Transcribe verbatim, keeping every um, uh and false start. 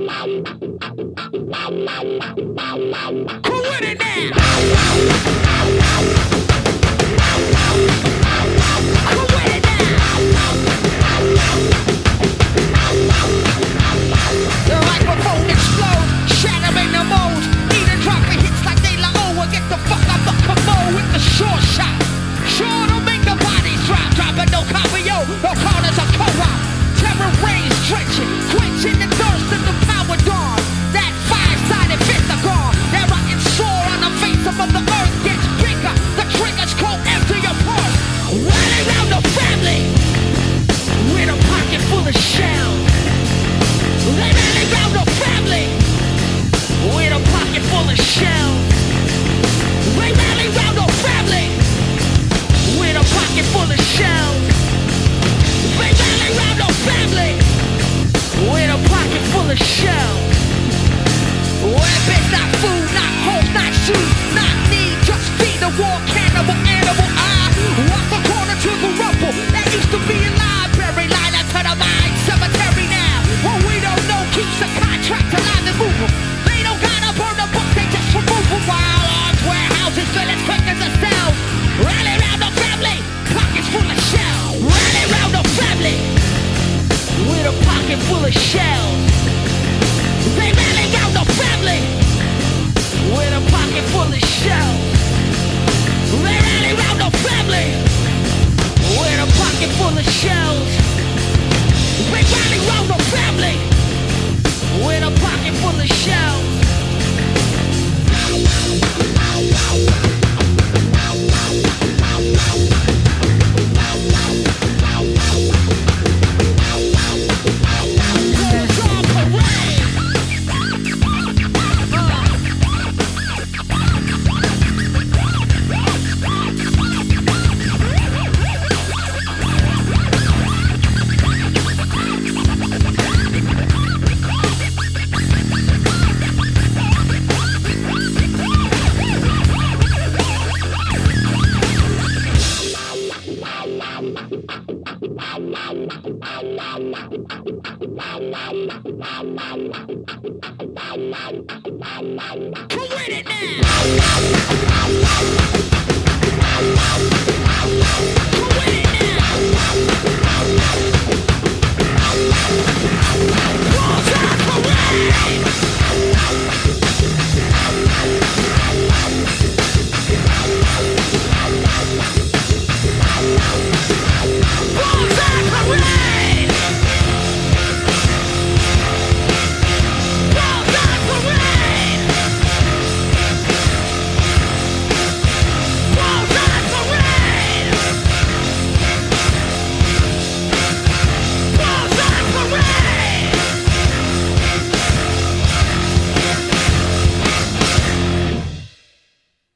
Who with it now? Who with it now? The microphone explodes, shattering the mold. Even dropping hits like De La O. Get the fuck out the commode with the short shot. Sure to make the bodies drop. Dropping no copy, yo. No corners or co-op. Terror rays drenching, quenching the thirst of the power dawn. That five-sided fist are gone. That rotten sore on the face of the earth gets bigger. The triggers go empty your pulse. Running around the family with a pocket full of shells. They running around the family with a pocket full of shells. They running around the family with a pocket full of shells. They running around the family with a pocket full of shells. Weapons, not food, not homes, not shoes, not need, just feed the war cannibal animal. I walk the corner to the rumble that used to be a library, line up to the mine cemetery now. What we don't know keeps the contract alive and moving. They don't gotta burn the book, they just remove them. While arms, warehouses, fill as quick as the cells. Rally around the family, pockets full of shells. Rally around the family with a pocket full of shells. They rally around the family with a pocket full of shells. They rally around the family with a pocket full of shells. They rally around the family with a pocket full of shells. Who with it now? Who with it now?